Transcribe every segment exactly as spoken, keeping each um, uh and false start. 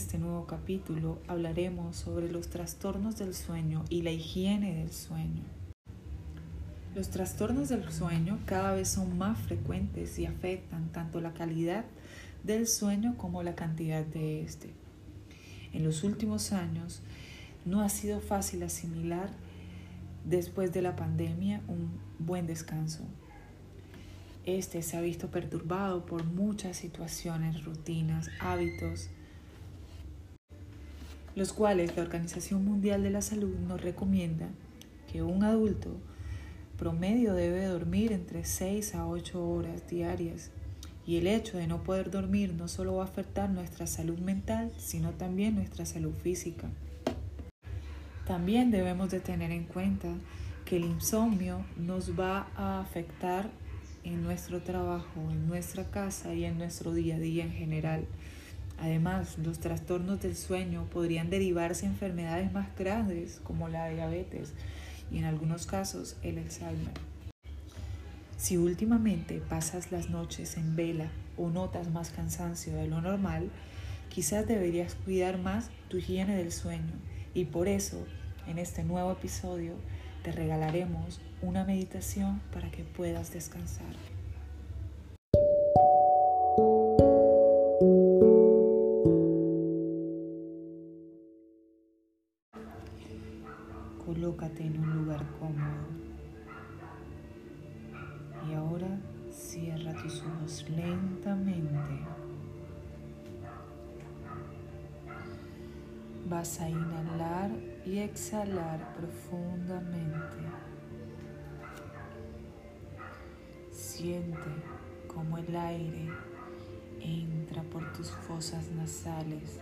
este nuevo capítulo hablaremos sobre los trastornos del sueño y la higiene del sueño. Los trastornos del sueño cada vez son más frecuentes y afectan tanto la calidad del sueño como la cantidad de este. En los últimos años no ha sido fácil asimilar después de la pandemia un buen descanso. Este se ha visto perturbado por muchas situaciones, rutinas, hábitos, los cuales la Organización Mundial de la Salud nos recomienda que un adulto promedio debe dormir entre seis a ocho horas diarias. Y el hecho de no poder dormir no solo va a afectar nuestra salud mental, sino también nuestra salud física. También debemos de tener en cuenta que el insomnio nos va a afectar en nuestro trabajo, en nuestra casa y en nuestro día a día en general. Además, los trastornos del sueño podrían derivarse en enfermedades más graves como la diabetes y en algunos casos el Alzheimer. Si últimamente pasas las noches en vela o notas más cansancio de lo normal, quizás deberías cuidar más tu higiene del sueño y por eso en este nuevo episodio te regalaremos una meditación para que puedas descansar. Colócate en un lugar cómodo y ahora cierra tus ojos lentamente. Vas a inhalar y exhalar profundamente. Siente cómo el aire entra por tus fosas nasales,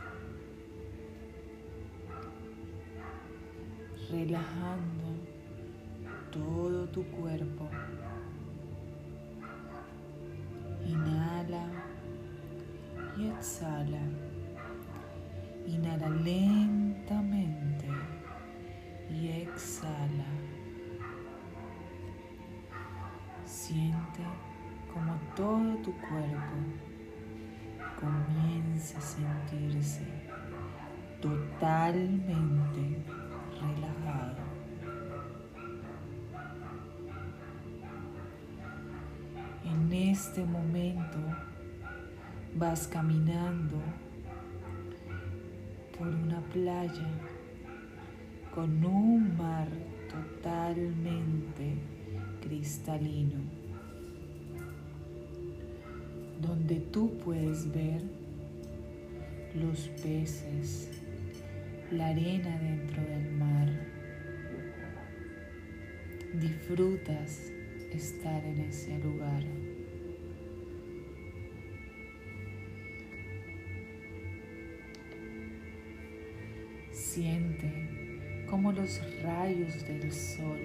relajando todo tu cuerpo. Inhala y exhala. Inhala lentamente y exhala. Siente como todo tu cuerpo comienza a sentirse totalmente relajado. En este momento vas caminando por una playa con un mar totalmente cristalino, donde tú puedes ver los peces, la arena dentro del mar. Disfrutas estar en ese lugar. Siente cómo los rayos del sol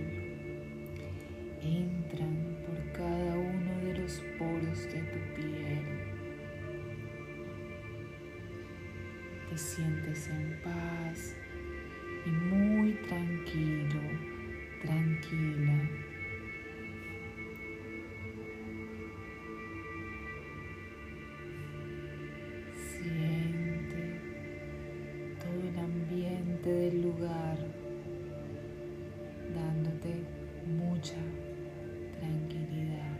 entran por cada uno de los poros de tu piel. Te sientes en paz y muy tranquilo, tranquila. Siente todo el ambiente del lugar, dándote mucha tranquilidad.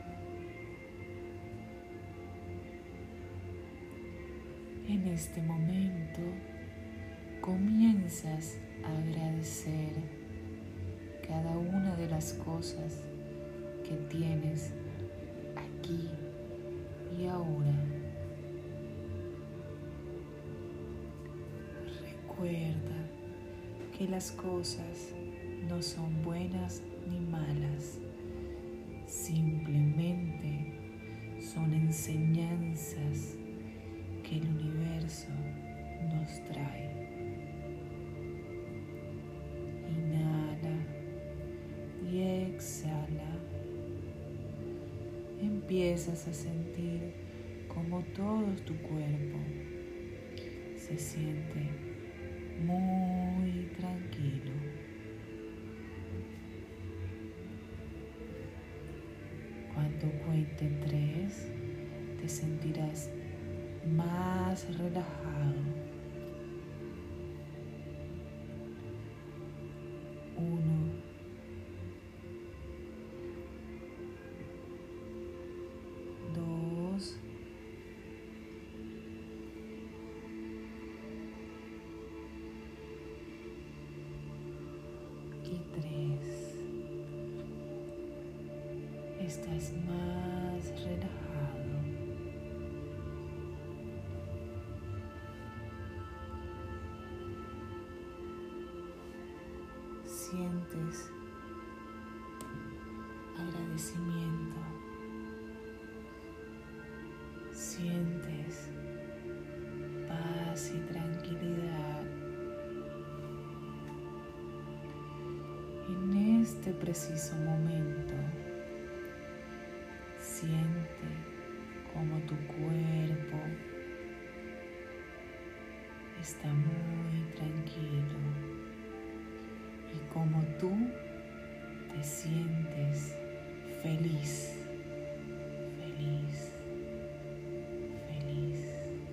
En este momento comienzas a agradecer cada una de las cosas que tienes aquí y ahora. Recuerda que las cosas no son buenas ni malas, simplemente son enseñanzas que el universo nos trae. Inhala y exhala. Empiezas a sentir como todo tu cuerpo se siente muy tranquilo. Cuando cuente tres, te sentirás más relajado estás más relajado. Sientes agradecimiento. Sientes paz y tranquilidad. En este preciso momento, siente como tu cuerpo está muy tranquilo y como tú te sientes feliz, feliz, feliz.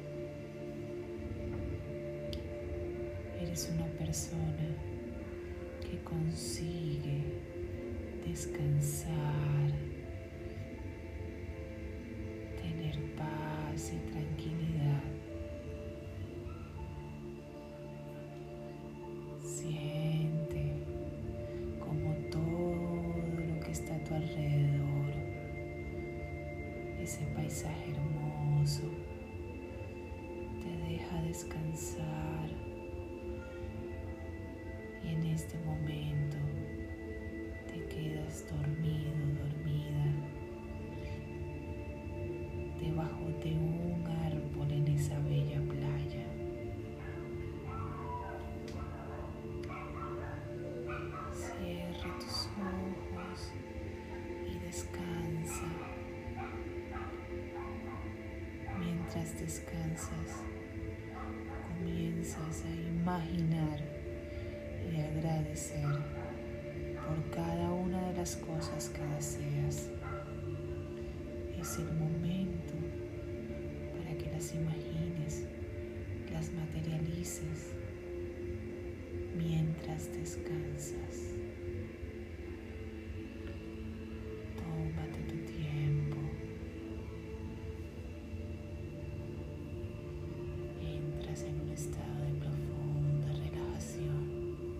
Eres una persona que consigue descansar, tener paz y tranquilidad. Siente como todo lo que está a tu alrededor, ese paisaje hermoso, te deja descansar. Y en este momento te quedas dormido, dormida, debajo de un árbol en esa bella playa. Cierra tus ojos y descansa. Mientras descansas, comienzas a imaginar y agradecer por cada una de las cosas que deseas. Es el momento para que las imagines, las materialices mientras descansas. Tómate tu tiempo. Entras en un estado de profunda relajación.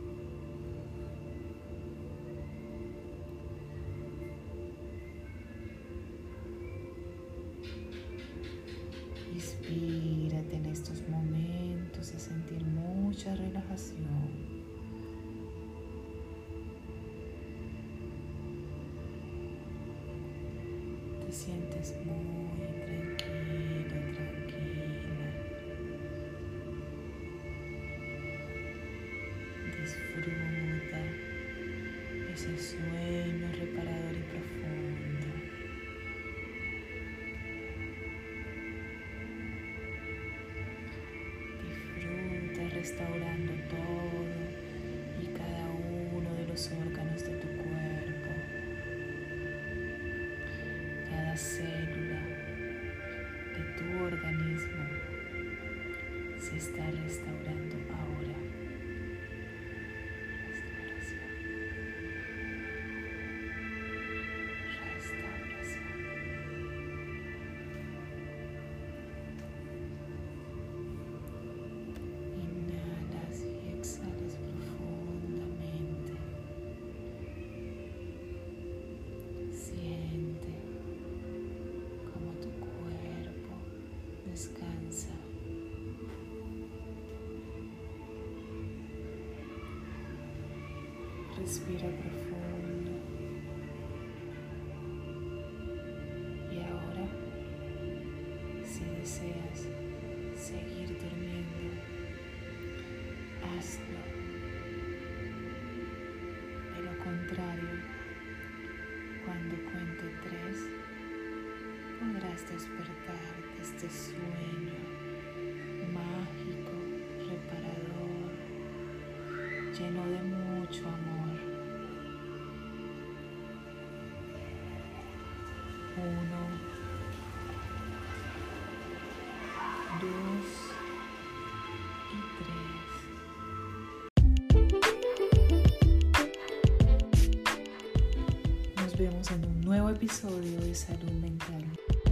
Inspírate en estos momentos a sentir mucha relajación. Te sientes muy tranquilo, tranquila. Disfruta ese sueño reparador y profundo. Restaurando todo y cada uno de los órganos de tu cuerpo. Cada célula de tu organismo se está restaurando ahora. Restauración. Restauración. Descansa. Respira profundo. Y ahora, si deseas seguir durmiendo, hazlo. De lo contrario, cuando cuente tres, podrás despertar de este sueño mágico, reparador, lleno de mucho amor. Uno, dos y tres. Nos vemos en un nuevo episodio de Salud Mental.